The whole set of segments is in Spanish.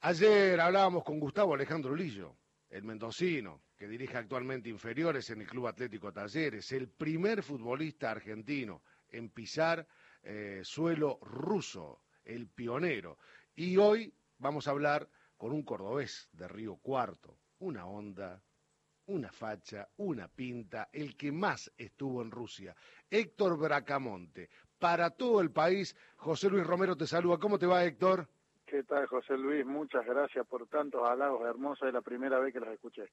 Ayer hablábamos con Gustavo Alejandro Lillo, el mendocino, que dirige actualmente inferiores en el Club Atlético Talleres, el primer futbolista argentino en pisar suelo ruso, el pionero. Y hoy vamos a hablar con un cordobés de Río Cuarto, una onda, una facha, una pinta, el que más estuvo en Rusia, Héctor Bracamonte. Para todo el país, José Luis Romero te saluda. ¿Cómo te va, Héctor? ¿Qué tal, José Luis? Muchas gracias por tantos halagos hermosos. Es la primera vez que los escuché.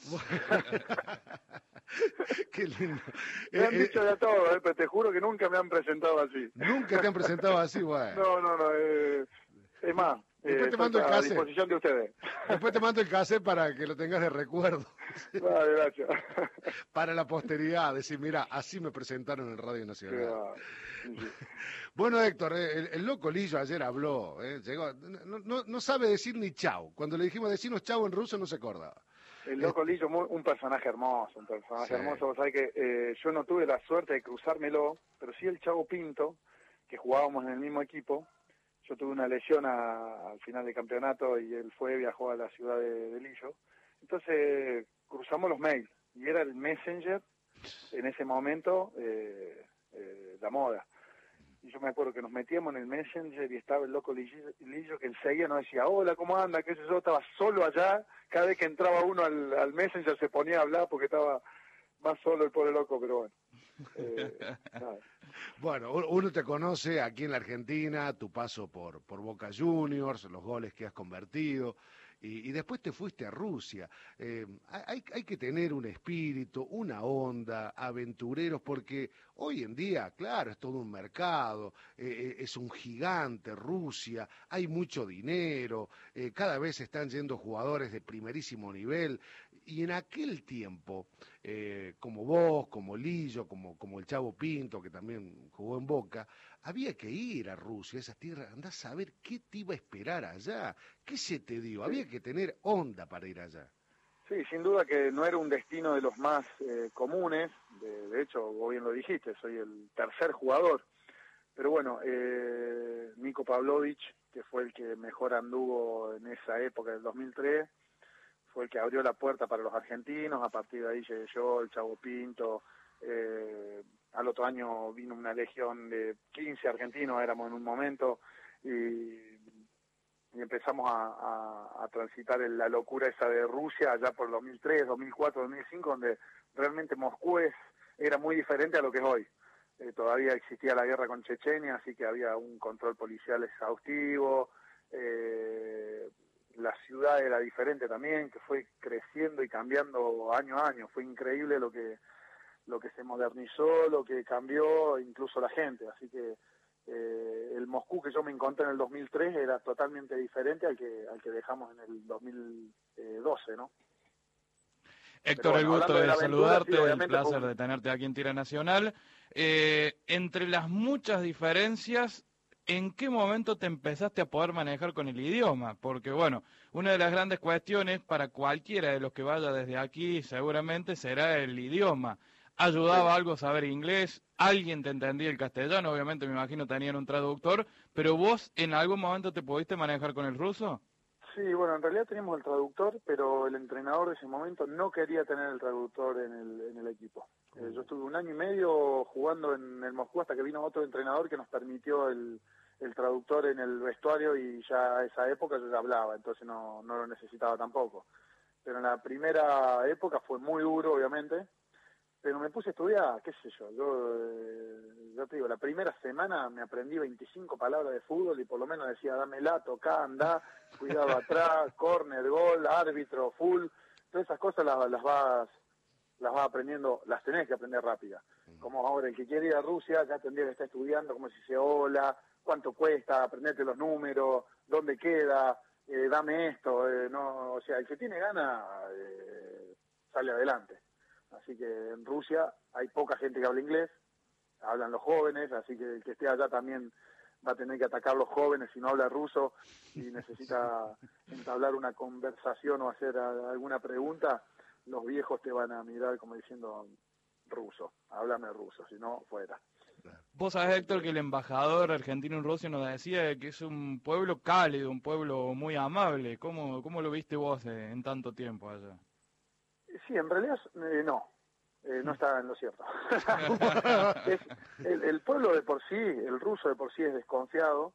Qué lindo. Me han dicho de todo, pero te juro que nunca me han presentado así. Nunca te han presentado así, bueno. No. Es más, Después te mando el a cassette. disposición de ustedes. Después te mando el cassette para que lo tengas de recuerdo. Vale, gracias. Para la posteridad, decir, mira, así me presentaron en Radio Nacional. Sí. Bueno, Héctor, el loco Lillo ayer habló, llegó, no sabe decir ni chau. Cuando le dijimos decirnos chau en ruso no se acordaba. El loco Lillo, un personaje hermoso, Sí. Vos sabés que yo no tuve la suerte de cruzármelo, pero sí el Chavo Pinto, que jugábamos en el mismo equipo. Yo tuve una lesión al final del campeonato y él viajó a la ciudad de Lillo. Entonces cruzamos los mails y era el Messenger en ese momento la moda. Y yo me acuerdo que nos metíamos en el Messenger y estaba el loco Lillo que enseguida nos decía, hola, ¿cómo anda? ¿Qué sé yo? Estaba solo allá. Cada vez que entraba uno al Messenger se ponía a hablar porque estaba más solo el pobre loco, pero bueno. Nada. Bueno, uno te conoce aquí en la Argentina, tu paso por Boca Juniors, los goles que has convertido, y después te fuiste a Rusia. Hay que tener un espíritu, una onda, aventureros, porque hoy en día, claro, es todo un mercado, es un gigante Rusia, hay mucho dinero, cada vez están yendo jugadores de primerísimo nivel, y en aquel tiempo, como vos, como Lillo, como el Chavo Pinto, que también jugó en Boca, había que ir a Rusia, a esas tierras, andás a ver qué te iba a esperar allá, qué se te dio, había que tener onda para ir allá. Sí, sin duda que no era un destino de los más comunes, de hecho, vos bien lo dijiste, soy el tercer jugador, pero bueno, Niko Pavlovich, que fue el que mejor anduvo en esa época del 2003, fue el que abrió la puerta para los argentinos. A partir de ahí llegué yo, el Chavo Pinto, al otro año vino una legión de 15 argentinos, éramos en un momento, y empezamos a transitar la locura esa de Rusia, allá por 2003, 2004, 2005, donde realmente Moscú era muy diferente a lo que es hoy. Todavía existía la guerra con Chechenia, así que había un control policial exhaustivo, la ciudad era diferente también, que fue creciendo y cambiando año a año. Fue increíble lo que se modernizó, lo que cambió, incluso la gente. Así que el Moscú que yo me encontré en el 2003 era totalmente diferente al que dejamos en el 2012, ¿no? Héctor, Bueno, el gusto de saludarte, sí, el placer de tenerte aquí en Tira Nacional. Entre las muchas diferencias, ¿en qué momento te empezaste a poder manejar con el idioma? Porque, bueno, una de las grandes cuestiones para cualquiera de los que vaya desde aquí seguramente será el idioma. ¿Ayudaba algo saber inglés? ¿Alguien te entendía el castellano? Obviamente me imagino tenían un traductor, pero vos en algún momento te pudiste manejar con el ruso? Sí, bueno, en realidad teníamos el traductor, pero el entrenador de ese momento no quería tener el traductor en el equipo. Yo estuve 1 año y medio jugando en el Moscú hasta que vino otro entrenador que nos permitió el traductor en el vestuario, y ya a esa época yo ya hablaba, entonces no lo necesitaba tampoco. Pero en la primera época fue muy duro, obviamente, pero me puse a estudiar, qué sé yo, ya te digo, la primera semana me aprendí 25 palabras de fútbol y por lo menos decía, dámela, tocá, andá, cuidado atrás, córner, gol, árbitro, full, todas esas cosas las vas aprendiendo, las tenés que aprender rápida. Como ahora el que quiere ir a Rusia ya tendría que estar estudiando cómo se dice hola, cuánto cuesta, aprenderte los números, dónde queda, dame esto, no, o sea, el que tiene ganas sale adelante. Así que en Rusia hay poca gente que habla inglés, hablan los jóvenes, así que el que esté allá también va a tener que atacar a los jóvenes si no habla ruso y necesita entablar una conversación o hacer alguna pregunta. Los viejos te van a mirar como diciendo, ruso, háblame ruso, si no, fuera. Vos sabés, Héctor, que el embajador argentino en Rusia nos decía que es un pueblo cálido, un pueblo muy amable. ¿Cómo lo viste vos en tanto tiempo allá? Sí, en realidad no está en lo cierto. El pueblo de por sí, el ruso de por sí es desconfiado,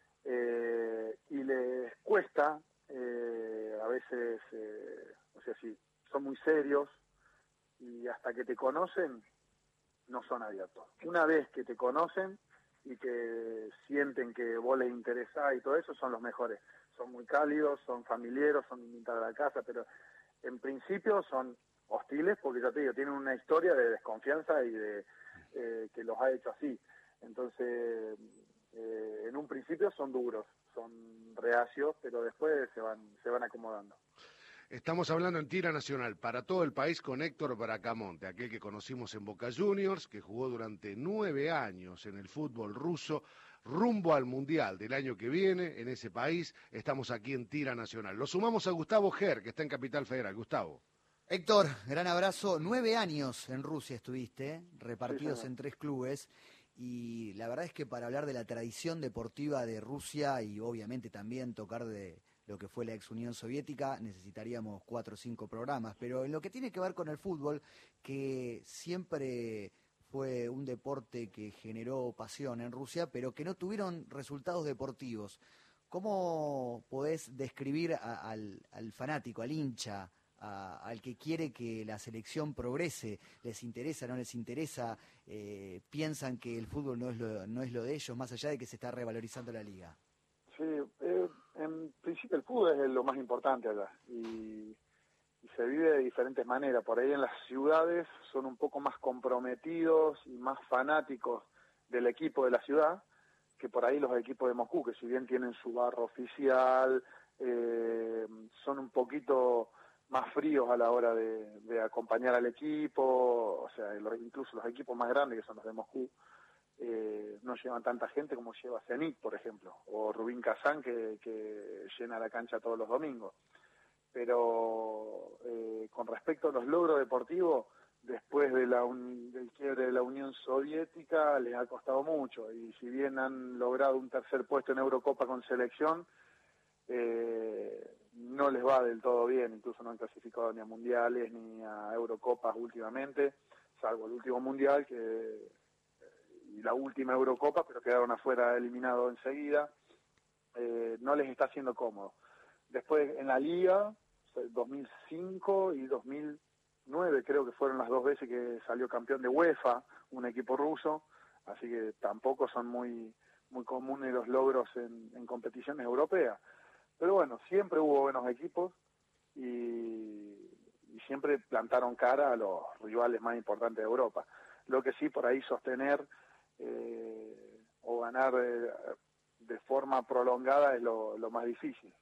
y les cuesta, a veces, o sea, sí, son muy serios, y hasta que te conocen no son abiertos. Una vez que te conocen y que sienten que vos les interesás y todo eso, son los mejores. Son muy cálidos, son familiares, son invitados a la casa, pero en principio son hostiles, porque ya te digo, tienen una historia de desconfianza y de que los ha hecho así. Entonces, en un principio son duros, son reacios, pero después se van acomodando. Estamos hablando en tira nacional para todo el país con Héctor Bracamonte, aquel que conocimos en Boca Juniors, que jugó durante 9 años en el fútbol ruso, rumbo al Mundial del año que viene en ese país. Estamos aquí en tira nacional. Lo sumamos a Gustavo Ger, que está en Capital Federal. Gustavo. Héctor, gran abrazo. 9 años en Rusia estuviste, repartidos Sí, en 3 clubes. Y la verdad es que para hablar de la tradición deportiva de Rusia y obviamente también tocar de lo que fue la ex Unión Soviética, necesitaríamos 4 o 5 programas. Pero en lo que tiene que ver con el fútbol, que siempre fue un deporte que generó pasión en Rusia, pero que no tuvieron resultados deportivos. ¿Cómo podés describir al fanático, al hincha, al que quiere que la selección progrese? ¿Les interesa, no les interesa? ¿Piensan que el fútbol no es lo de ellos, más allá de que se está revalorizando la liga? Sí, en principio el fútbol es lo más importante allá y se vive de diferentes maneras. Por ahí en las ciudades son un poco más comprometidos y más fanáticos del equipo de la ciudad que por ahí los equipos de Moscú, que si bien tienen su barra oficial, son un poquito más fríos a la hora de acompañar al equipo. O sea, incluso los equipos más grandes, que son los de Moscú, no llevan tanta gente como lleva Zenit, por ejemplo, o Rubin Kazán, que llena la cancha todos los domingos. Pero con respecto a los logros deportivos, después del quiebre de la Unión Soviética, les ha costado mucho, y si bien han logrado un tercer puesto en Eurocopa con selección, no les va del todo bien. Incluso no han clasificado ni a mundiales ni a Eurocopas últimamente, salvo el último mundial y la última Eurocopa, pero quedaron afuera, eliminados enseguida. No les está haciendo cómodo. Después en la Liga, 2005 y 2009 creo que fueron las 2 veces que salió campeón de UEFA un equipo ruso, así que tampoco son muy comunes los logros en competiciones europeas. Pero bueno, siempre hubo buenos equipos y siempre plantaron cara a los rivales más importantes de Europa. Lo que sí, por ahí sostener o ganar de forma prolongada es lo más difícil.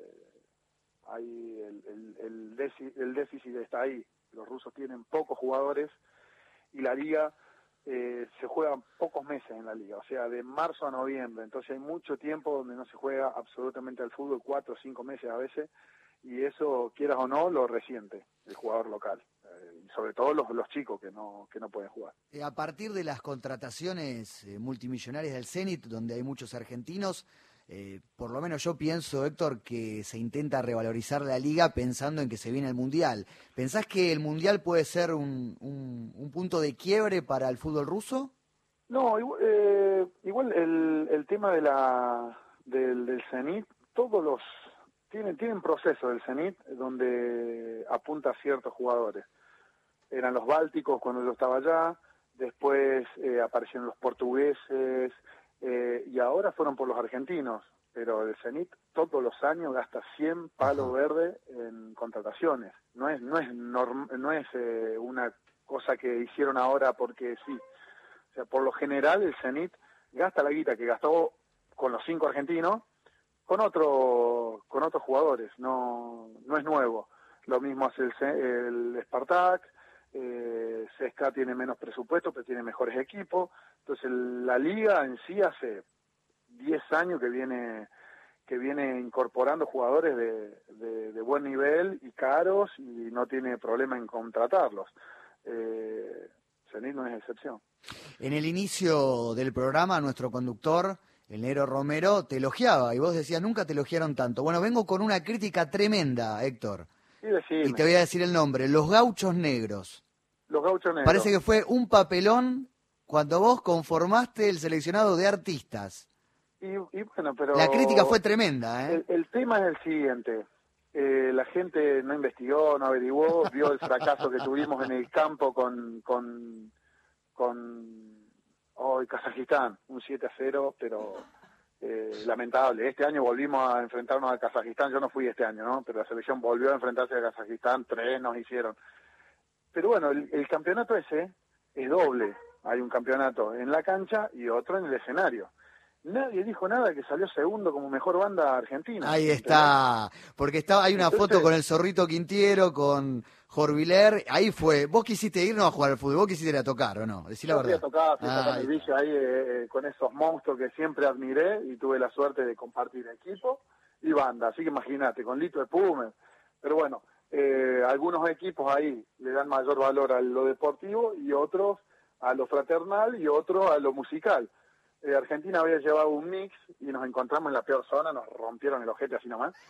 Ahí el déficit está ahí. Los rusos tienen pocos jugadores y la liga se juegan pocos meses en la liga, o sea, de marzo a noviembre. Entonces hay mucho tiempo donde no se juega absolutamente al fútbol, 4 o 5 meses a veces, y eso, quieras o no, lo resiente el jugador local, y sobre todo los chicos que no pueden jugar. A partir de las contrataciones multimillonarias del Zenit, donde hay muchos argentinos, por lo menos yo pienso, Héctor, que se intenta revalorizar la liga pensando en que se viene el Mundial. ¿Pensás que el Mundial puede ser un punto de quiebre para el fútbol ruso? No, igual el tema del Zenit, tienen procesos del Zenit donde apunta a ciertos jugadores. Eran los bálticos cuando yo estaba allá, después aparecieron los portugueses, y ahora fueron por los argentinos, pero el Zenit todos los años gasta 100 palos verdes en contrataciones. No es una cosa que hicieron ahora porque sí. O sea, por lo general el Zenit gasta la guita que gastó con los 5 argentinos con otros jugadores. No es nuevo. Lo mismo hace el Spartak. CSKA tiene menos presupuesto, pero tiene mejores equipos. Entonces la liga en sí hace 10 años que viene incorporando jugadores de buen nivel y caros, y no tiene problema en contratarlos. Zenit no es excepción. En el inicio del programa, nuestro conductor, el negro Romero, te elogiaba y vos decías, nunca te elogiaron tanto. Bueno, vengo con una crítica tremenda, Héctor. Y te voy a decir el nombre, Los Gauchos Negros. Los Gauchos Negros. Parece que fue un papelón cuando vos conformaste el seleccionado de artistas. Y bueno, pero... La crítica fue tremenda, ¿eh? El tema es el siguiente. La gente no investigó, no averiguó, vio el fracaso que tuvimos en el campo con Kazajistán, un 7-0, pero lamentable. Este año volvimos a enfrentarnos a Kazajistán, yo no fui este año, ¿no? Pero la selección volvió a enfrentarse a Kazajistán, 3 nos hicieron. Pero bueno, el campeonato ese es doble. Hay un campeonato en la cancha y otro en el escenario. Nadie dijo nada que salió segundo como mejor banda argentina. Ahí está, porque hay una foto con el Zorrito Quintiero, con Jorviler, ahí fue. ¿Vos quisiste ir no a jugar al fútbol, vos quisiste ir a tocar o no? Decí la verdad. Fui a tocar mi bici ahí con esos monstruos que siempre admiré y tuve la suerte de compartir equipo y banda, así que imagínate, con Lito de Pumer. Pero bueno, algunos equipos ahí le dan mayor valor a lo deportivo y otros a lo fraternal y otros a lo musical. Argentina había llevado un mix y nos encontramos en la peor zona, nos rompieron el ojete así nomás.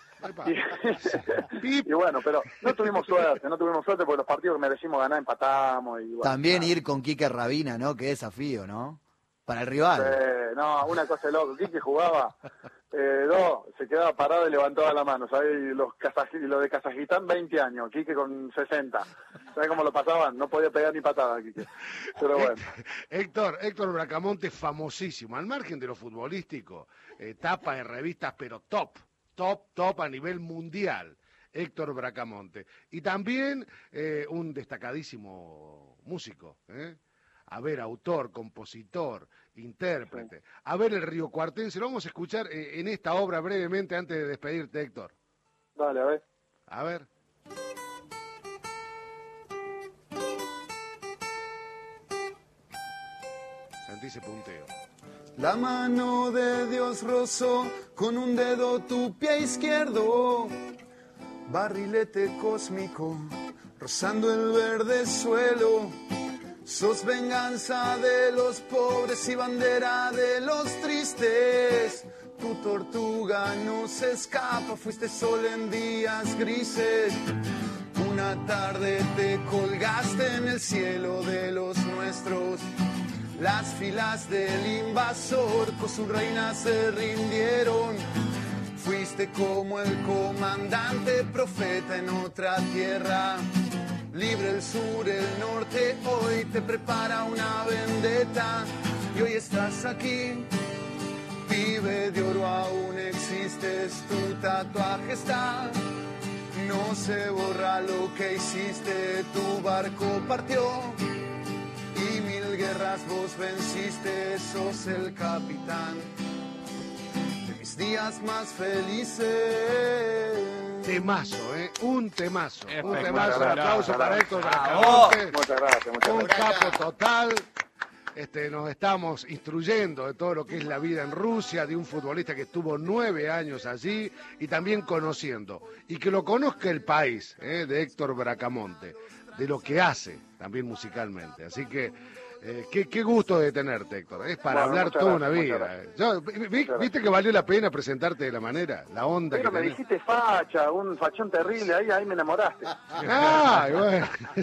Y bueno, pero no tuvimos suerte porque los partidos que merecimos ganar empatamos. Y bueno, también ir con Quique Rabina, ¿no? Qué desafío, ¿no? Para el rival. No, una cosa de loco. Quique jugaba, se quedaba parado y levantaba la mano. ¿Sabes? Lo de Kazajistán, 20 años. Quique con 60. ¿Sabes cómo lo pasaban? No podía pegar ni patada, Quique. Pero bueno. Héctor Bracamonte, famosísimo. Al margen de lo futbolístico, tapa en revistas, pero top a nivel mundial. Héctor Bracamonte. Y también un destacadísimo músico, A ver, autor, compositor, intérprete. Sí. A ver, el riocuartense. Lo vamos a escuchar en esta obra brevemente antes de despedirte, Héctor. Dale, a ver. A ver. Sentí ese punteo. La mano de Dios rozó con un dedo tu pie izquierdo. Barrilete cósmico, rozando el verde suelo. Sos venganza de los pobres y bandera de los tristes. Tu tortuga no se escapa, fuiste sol en días grises. Una tarde te colgaste en el cielo de los nuestros. Las filas del invasor con su reina se rindieron. Fuiste como el comandante profeta en otra tierra. Libre el sur, el norte, hoy te prepara una vendetta. Y hoy estás aquí, pibe de oro, aún existes. Tu tatuaje está, no se borra lo que hiciste. Tu barco partió y 1000 guerras vos venciste. Sos el capitán de mis días más felices. Temazo, un temazo. Un temazo. Gracias, Un aplauso para Héctor Bracamonte. Muchas gracias. Un capo total. Nos estamos instruyendo de todo lo que es la vida en Rusia, de un futbolista que estuvo 9 años allí y también conociendo. Y que lo conozca el país, de Héctor Bracamonte, de lo que hace también musicalmente. Así que qué gusto de tenerte, Héctor. Es para hablar toda una vida. ¿Viste que valió la pena presentarte de la manera? La onda pero que me tenés. Dijiste facha, un fachón terrible, ahí me enamoraste. Bueno.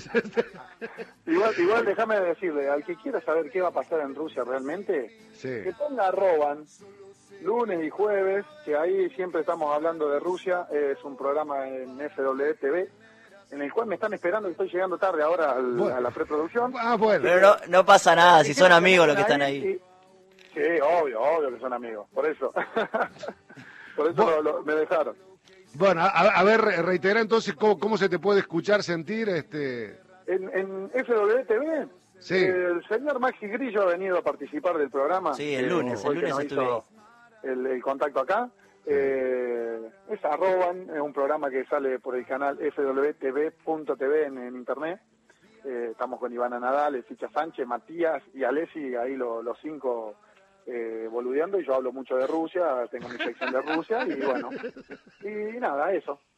igual déjame decirle, al que quiera saber qué va a pasar en Rusia realmente, sí, que ponga arroban lunes y jueves, que ahí siempre estamos hablando de Rusia. Es un programa en FWTV, en el cual me están esperando, que estoy llegando tarde ahora a la preproducción. Bueno. Pero no pasa nada, si son amigos los que están ahí. Sí, obvio que son amigos, por eso. Por eso me dejaron. Bueno, a ver, reitera entonces cómo se te puede escuchar, sentir, En FWTV, sí. El señor Maxi Grillo ha venido a participar del programa. Sí, el lunes estuve ahí. El contacto acá. Es arroban, es un programa que sale por el canal fwtv.tv en internet. Estamos con Ivana Nadal, Ficha Sánchez, Matías y Alessi, ahí los 5 boludeando, y yo hablo mucho de Rusia, tengo mi sección de Rusia, y bueno, y nada, eso.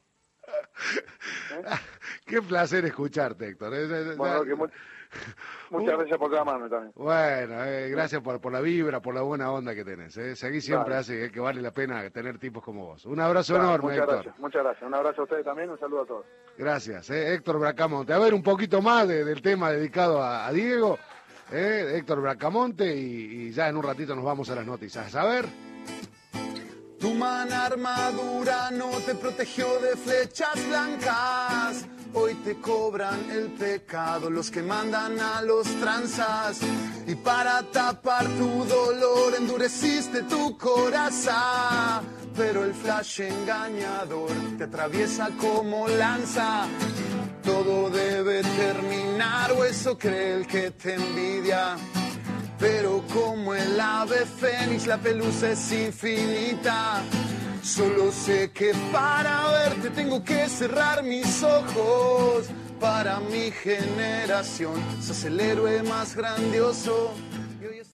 Qué placer escucharte, Héctor. Bueno, muchas gracias por llamarme también. Bueno, gracias por la vibra, por la buena onda que tenés. Seguí siempre así, que vale la pena tener tipos como vos. Un abrazo enorme, Héctor. Muchas gracias. Un abrazo a ustedes también, un saludo a todos. Gracias, Héctor Bracamonte. A ver, un poquito más del tema dedicado a Diego, Héctor Bracamonte, y ya en un ratito nos vamos a las noticias. A ver. Tu mana armadura no te protegió de flechas blancas. Hoy te cobran el pecado los que mandan a los tranzas. Y para tapar tu dolor endureciste tu corazón. Pero el flash engañador te atraviesa como lanza. Todo debe terminar, o eso cree el que te envidia. Pero como el ave fénix la pelusa es infinita. Solo sé que para verte tengo que cerrar mis ojos. Para mi generación sos el héroe más grandioso.